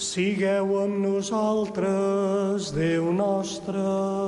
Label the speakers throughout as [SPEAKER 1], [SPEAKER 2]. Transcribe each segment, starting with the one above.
[SPEAKER 1] Sigueu amb nosaltres, Déu nostre.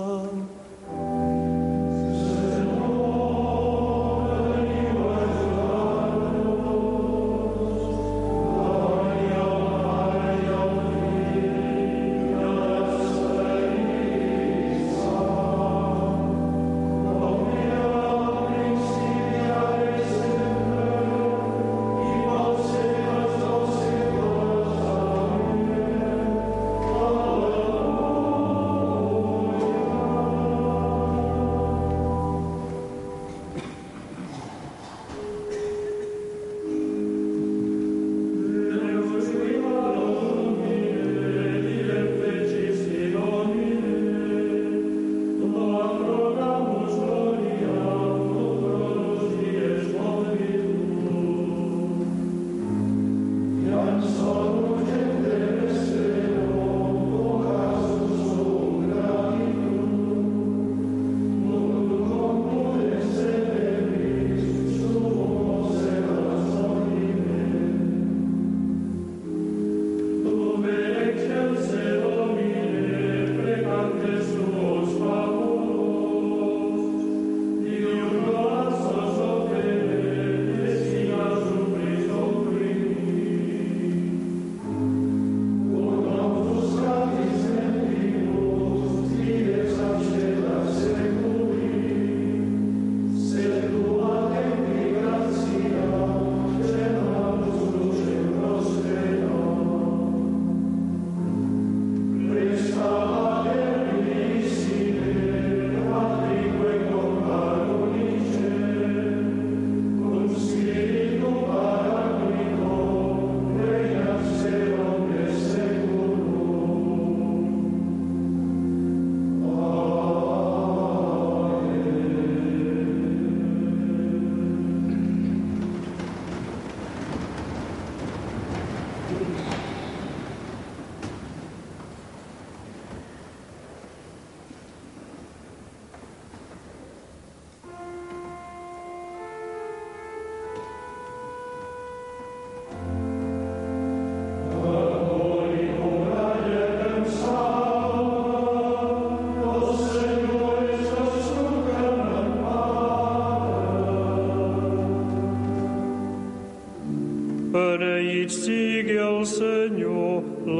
[SPEAKER 2] Beneït sigui el Senyor,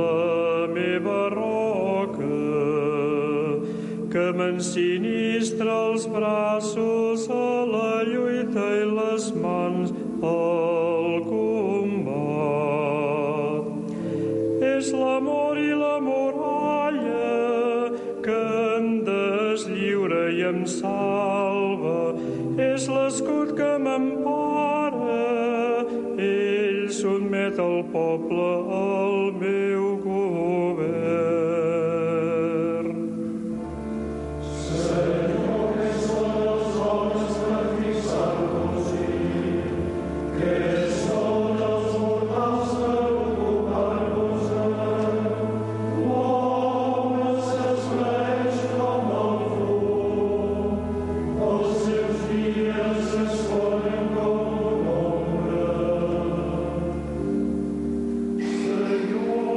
[SPEAKER 2] la meva roca, que m'ensinistra els braços a la lluita i les mans al combat. És l'amor i la muralla que em deslliura i em salva, és l'escut que m'empara, ell sotmet el poble al meu govern.
[SPEAKER 3] Senyor, que són els homes per fixar-nos-hi, que són els mortals per ocupar-nos-en. L'home s'esvaeix com el fum, els seus dies s'esforen com una ombra. Senyor,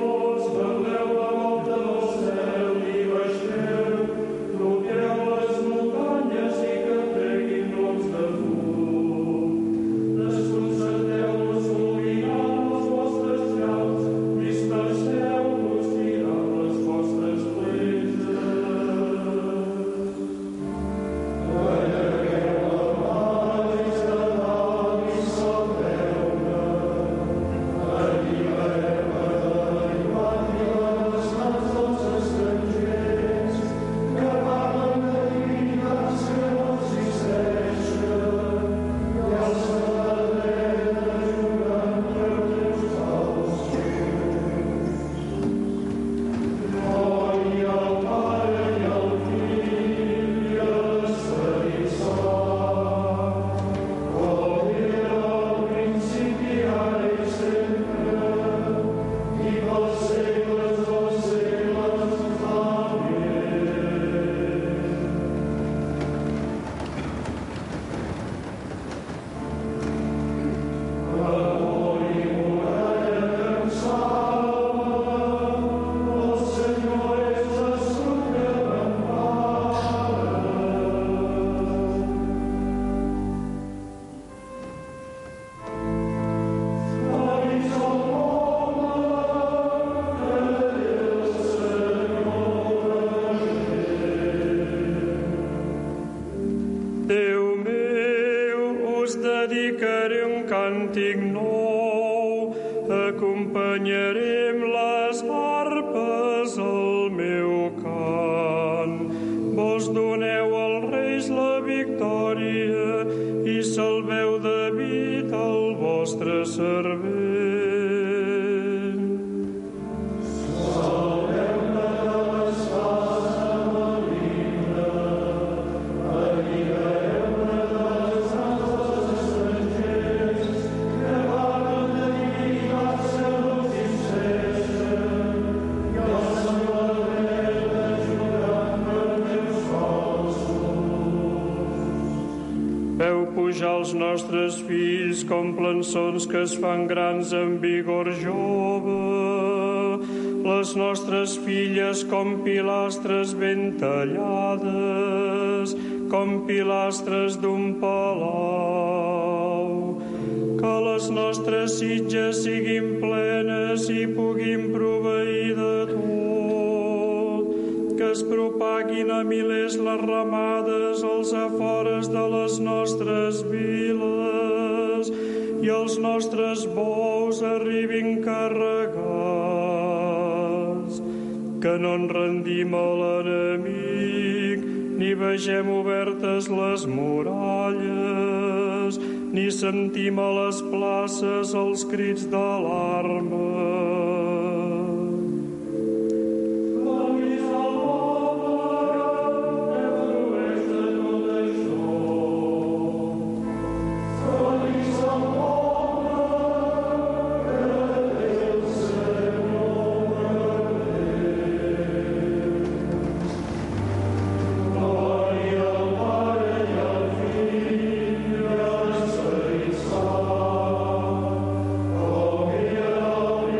[SPEAKER 2] com plançons que es fan grans en vigor jove, les nostres filles com pilastres ben tallades, com pilastres d'un palau. Que les nostres sitges siguin plenes i puguin proveir de tot, que es propaguin a milers les ramades als afores de les nostres viles i els nostres bous arribin carregats, que no en rendim a l'enemic, ni vegem obertes les muralles, ni sentim a les places els crits d'alarma.
[SPEAKER 3] Gloria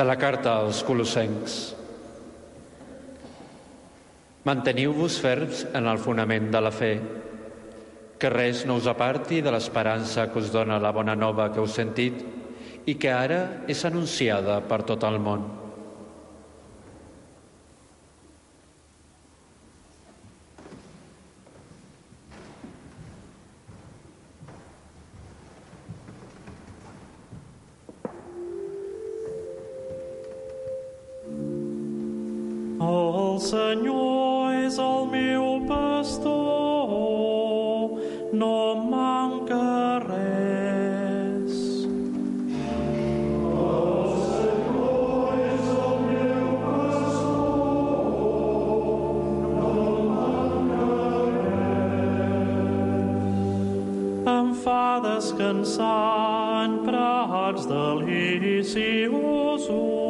[SPEAKER 4] De la carta als Colossencs. Manteniu-vos ferms en el fonament de la fe, que res no us aparti de l'esperança que us dona la bona nova que heu sentit i que ara és anunciada per tot el món.
[SPEAKER 2] El Senyor és el meu pastor, no em manca res.
[SPEAKER 3] El Senyor és el meu pastor, no em manca res.
[SPEAKER 2] Em fa descansar en prats deliciosos.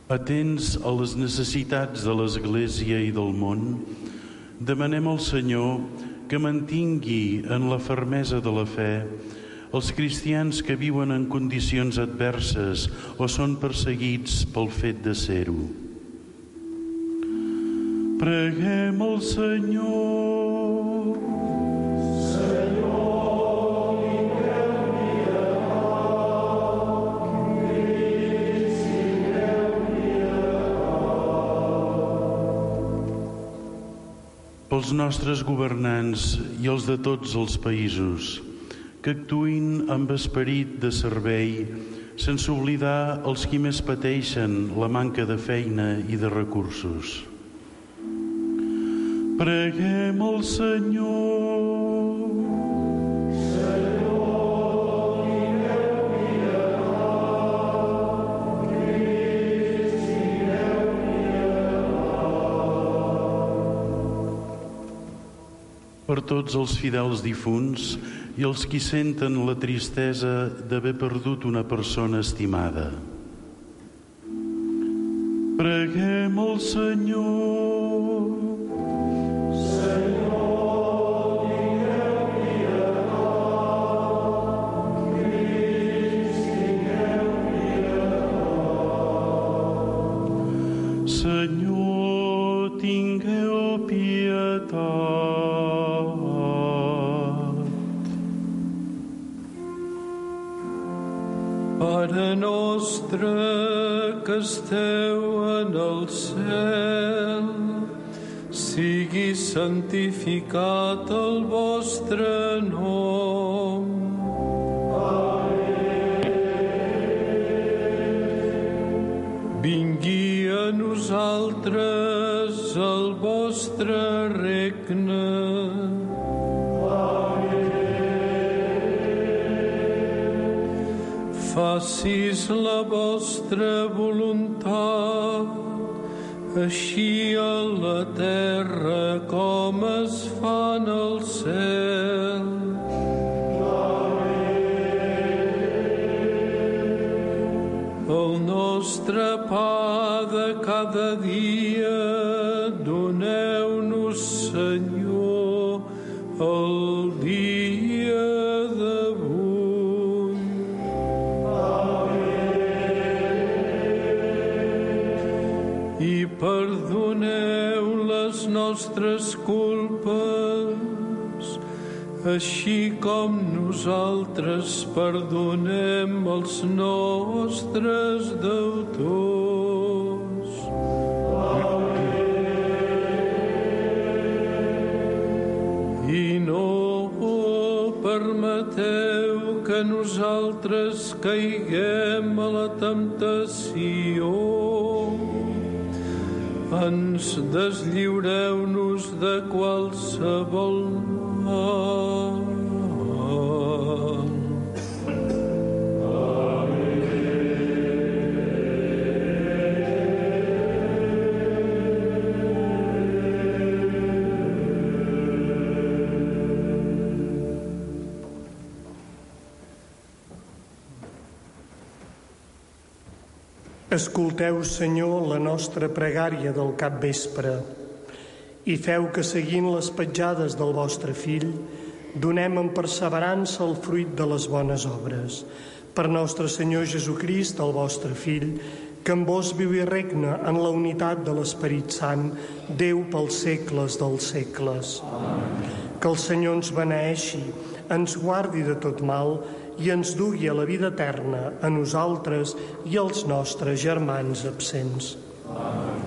[SPEAKER 5] Atents a les necessitats de l'Església i del món, demanem al Senyor que mantingui en la fermesa de la fe els cristians que viuen en condicions adverses o són perseguits pel fet de ser-ho. Preguem al Senyor. Pels nostres governants i els de tots els països, que actuïn amb esperit de servei, sense oblidar els qui més pateixen la manca de feina i de recursos. Preguem al Senyor. Per tots els fidels difunts i els qui senten la tristesa d'haver perdut una persona estimada. Preguem al Senyor.
[SPEAKER 3] Senyor, tingueu pietat. Crist, tingueu pietat.
[SPEAKER 5] Senyor, tingueu pietat.
[SPEAKER 6] Pare nostre que esteu en el cel, sigui santificat el vostre nom. Vingui a nosaltres el vostre regne. Facis la vostra voluntat, així a la terra com es fa en el cel. El nostre pa de cada dia doneu-nos, Senyor, el dia d'avui. I perdoneu les nostres culpes, així com nosaltres perdonem els nostres deutors. I no permeteu que nosaltres caiguem a la temptació. Ens deslliureu-nos de qualsevol mal.
[SPEAKER 1] Escolteu, Senyor, la nostra pregària del capvespre i feu que, seguint les petjades del vostre Fill, donem amb perseverança el fruit de les bones obres. Per nostre Senyor Jesucrist, el vostre Fill, que amb vos viu i regna en la unitat de l'Esperit Sant, Déu pels segles dels segles. Amen. Que el Senyor ens beneeixi, ens guardi de tot mal i ens dugui a la vida eterna, a nosaltres i als nostres germans absents. Amen.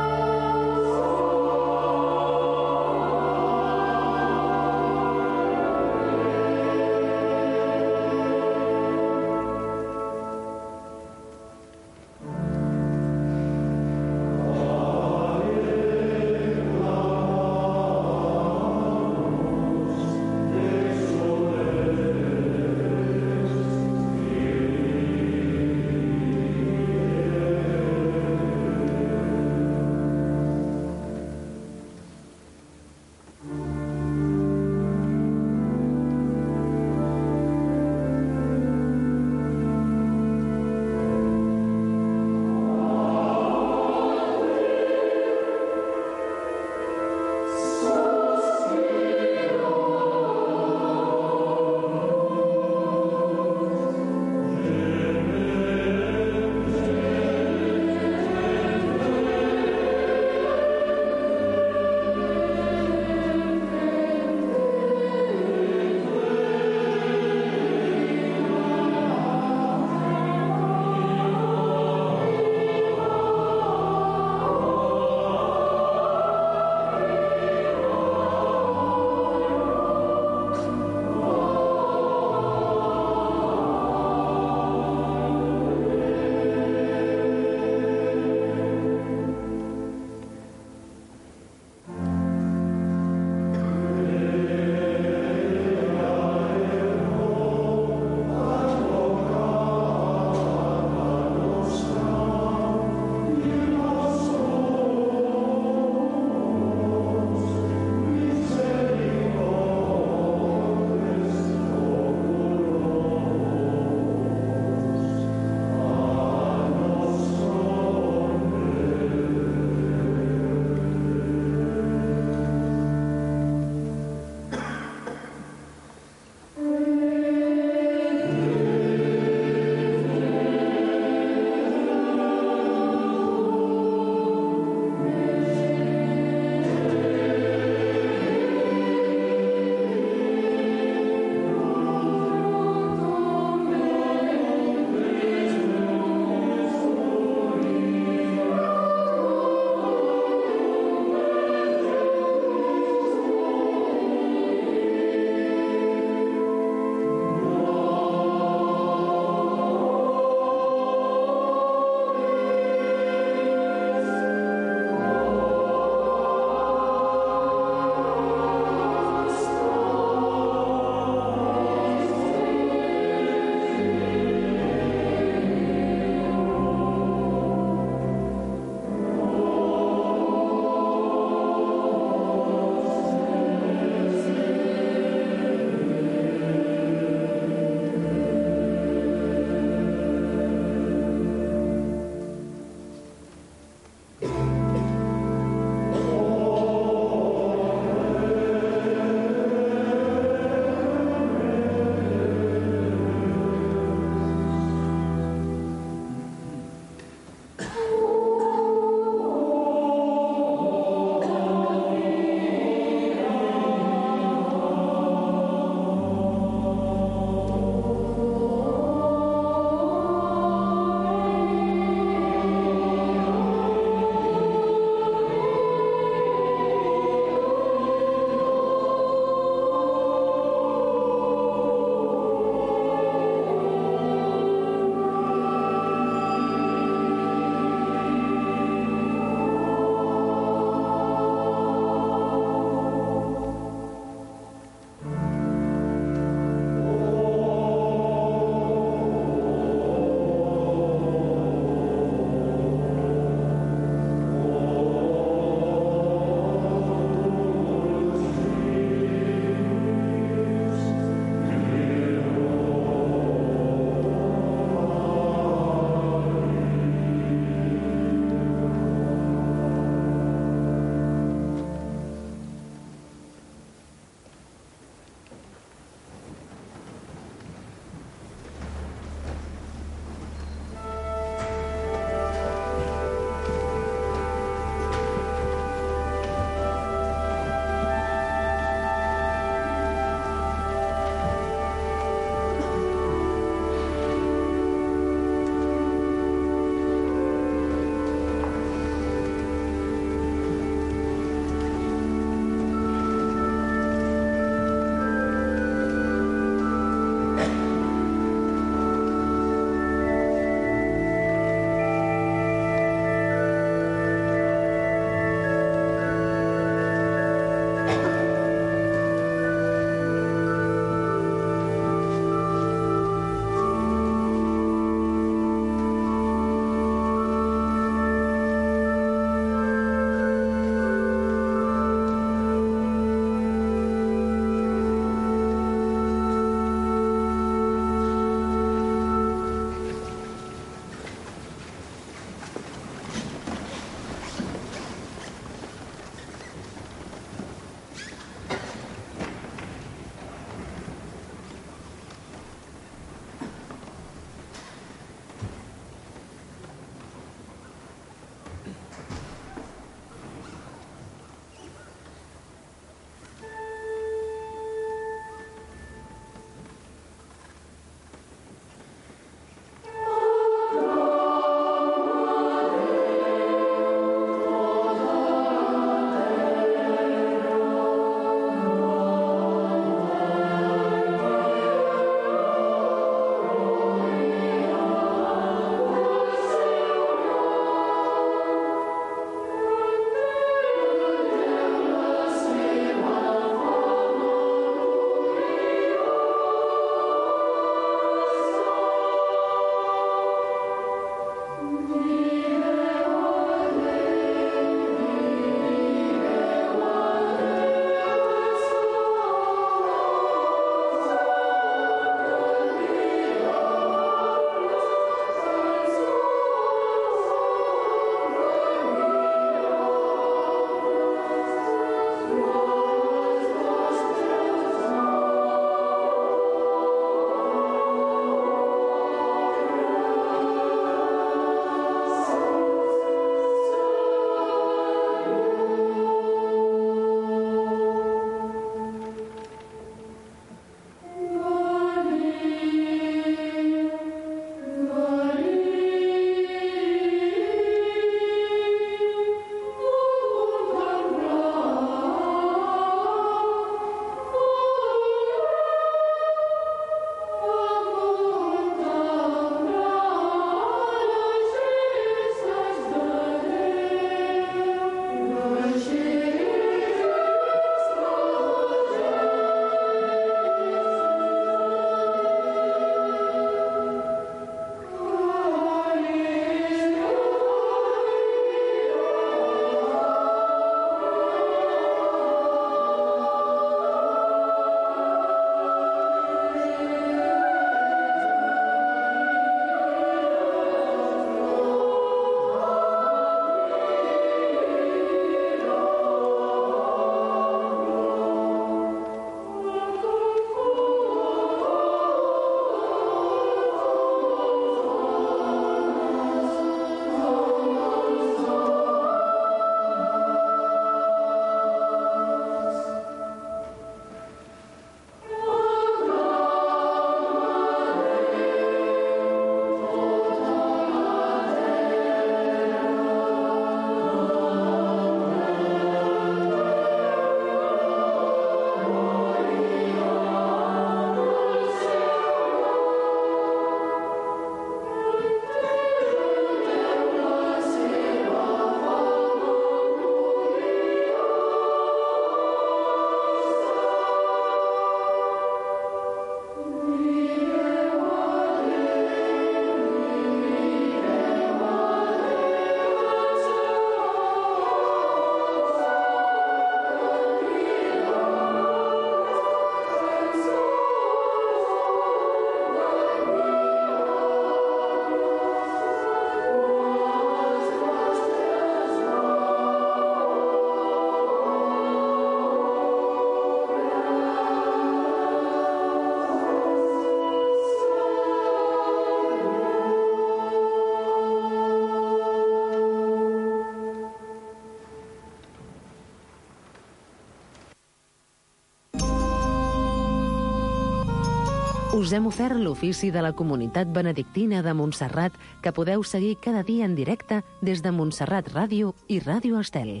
[SPEAKER 7] Us hem ofert l'ofici de la Comunitat Benedictina de Montserrat, que podeu seguir cada dia en directe des de Montserrat Ràdio i Ràdio Estel.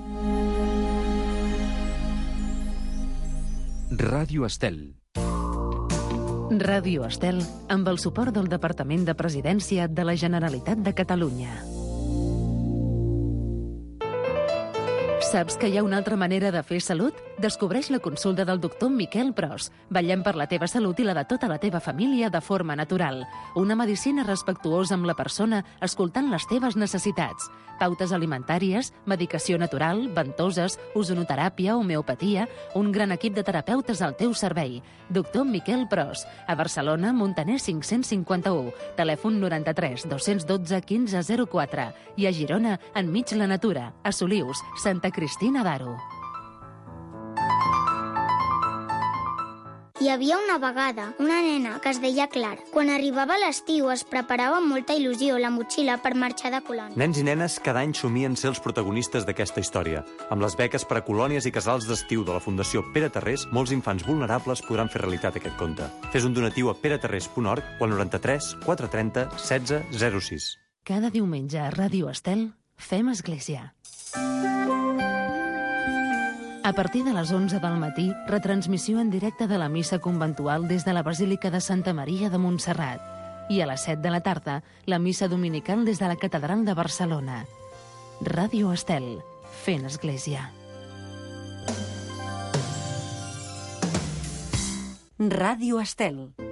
[SPEAKER 8] Ràdio Estel.
[SPEAKER 7] Ràdio Estel, amb el suport del Departament de Presidència de la Generalitat de Catalunya. Saps que hi ha una altra manera de fer salut? Descobreix la consulta del doctor Miquel Pros. Vetllem per la teva salut i la de tota la teva família de forma natural. Una medicina respectuosa amb la persona, escoltant les teves necessitats. Pautes alimentàries, medicació natural, ventoses, ozonoteràpia, homeopatia, un gran equip de terapeutes al teu servei. Doctor Miquel Pros, a Barcelona, Montaner 551, telèfon 93 212 1504 i a Girona, enmig la natura, a Solius, Santa Cristina d'Aro.
[SPEAKER 9] Hi havia una vegada una nena que es deia Clara. Quan arribava l'estiu es preparava amb molta il·lusió la motxilla per marxar de colònia.
[SPEAKER 10] Nens i nenes cada any somien ser els protagonistes d'aquesta història. Amb les beques per a colònies i casals d'estiu de la Fundació Pere Tarrés, molts infants vulnerables podran fer realitat aquest conte. Fes un donatiu a peretarrés.org o al 93 430 16 06.
[SPEAKER 7] Cada diumenge a Ràdio Estel fem església. A partir de les 11 del matí, retransmissió en directe de la missa conventual des de la Basílica de Santa Maria de Montserrat. I a les 7 de la tarda, la missa dominical des de la Catedral de Barcelona. Ràdio Estel, fent església.
[SPEAKER 11] Ràdio Estel.